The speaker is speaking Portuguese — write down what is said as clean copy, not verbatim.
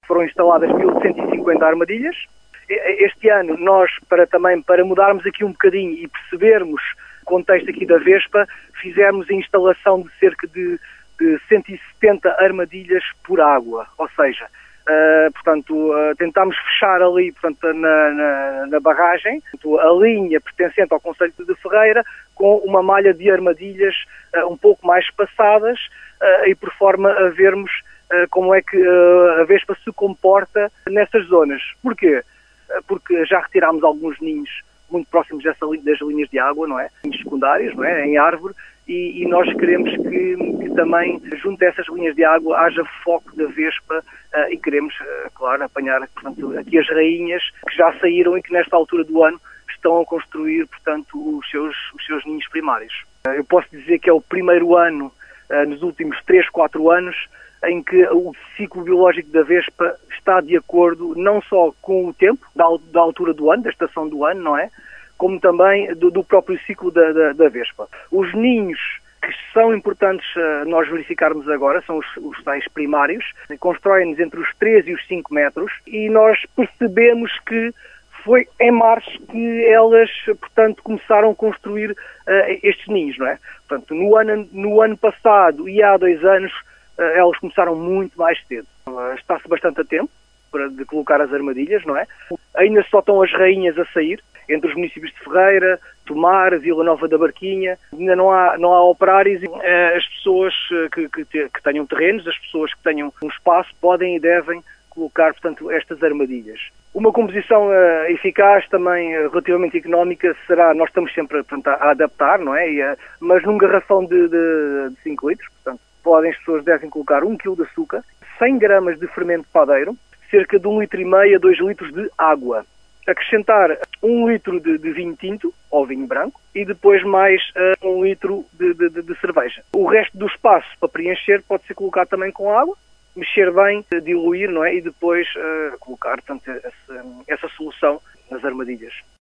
Foram instaladas 1150 armadilhas. Este ano nós, para mudarmos aqui um bocadinho e percebermos o contexto aqui da Vespa, fizemos a instalação de cerca de 170 armadilhas por água, ou seja, tentámos fechar ali, na barragem, a linha pertencente ao concelho de Ferreira, com uma malha de armadilhas um pouco mais espaçadas e por forma a vermos como é que a Vespa se comporta nessas zonas. Porquê? Porque já retirámos alguns ninhos muito próximos das linhas de água, não é? Ninhos secundários, não é? Em árvore, e nós queremos que também, junto a essas linhas de água, haja foco da Vespa e queremos, claro, apanhar, aqui as rainhas que já saíram e que nesta altura do ano estão a construir, os seus ninhos primários. Eu posso dizer que é o primeiro ano, nos últimos 3, 4 anos, em que o ciclo biológico da Vespa está de acordo não só com o tempo, da altura do ano, da estação do ano, não é? Como também do próprio ciclo da Vespa. Os ninhos que são importantes nós verificarmos agora são os tais primários, constroem-nos entre os 3 e os 5 metros, e nós percebemos que foi em março que elas, começaram a construir estes ninhos, não é? Portanto, no ano passado e há 2 anos, elas começaram muito mais cedo. Está-se bastante a tempo de colocar as armadilhas, não é? Ainda só estão as rainhas a sair, entre os municípios de Ferreira, Tomar, Vila Nova da Barquinha. Ainda não há operários. As pessoas que tenham terrenos, as pessoas que tenham um espaço, podem e devem colocar, estas armadilhas. Uma composição eficaz, também relativamente económica, será, nós estamos sempre a adaptar, não é? Mas num garrafão de 5 litros, as pessoas devem colocar 1 kg de açúcar, 100 gramas de fermento padeiro, cerca de 1,5 litro a 2 litros de água. Acrescentar 1 litro de vinho tinto, ou vinho branco, e depois mais 1 litro de cerveja. O resto do espaço para preencher pode ser colocado também com água, mexer bem, diluir, não é? E depois colocar, essa solução nas armadilhas.